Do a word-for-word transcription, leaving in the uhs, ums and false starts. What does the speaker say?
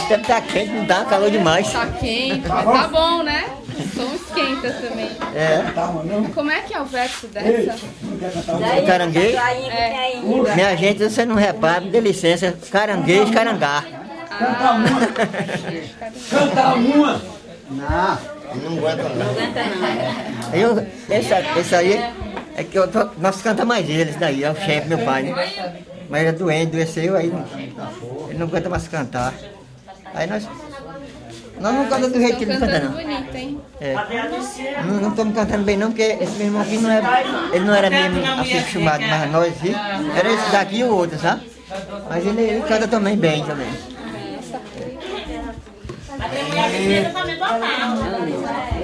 tempo tá quente, não tá calor demais. Tá quente, mas tá bom, né? O som esquenta também. É. Como é que é o verso dessa? O caranguejo. É. Minha gente, você não repara, dê licença. Caranguejo, carangá. Canta uma. Canta uma. Não, não aguenta não. Não aguenta não. Eu, esse, esse aí, é que eu tô, nós cantamos mais ele, esse daí, é o chefe, meu pai, né? Mas ele é doente, adoeceu, aí não, ele não aguenta mais cantar. Aí nós, nós não cantamos do jeito que ele não canta, não. Bonito, hein? É. Não, não estamos cantando bem não, porque esse meu irmão aqui não é, ele não era mesmo assim acostumado, mas nós aqui, era esse daqui e o outro, sabe? Mas ele, ele canta também bem também. A minha também também total.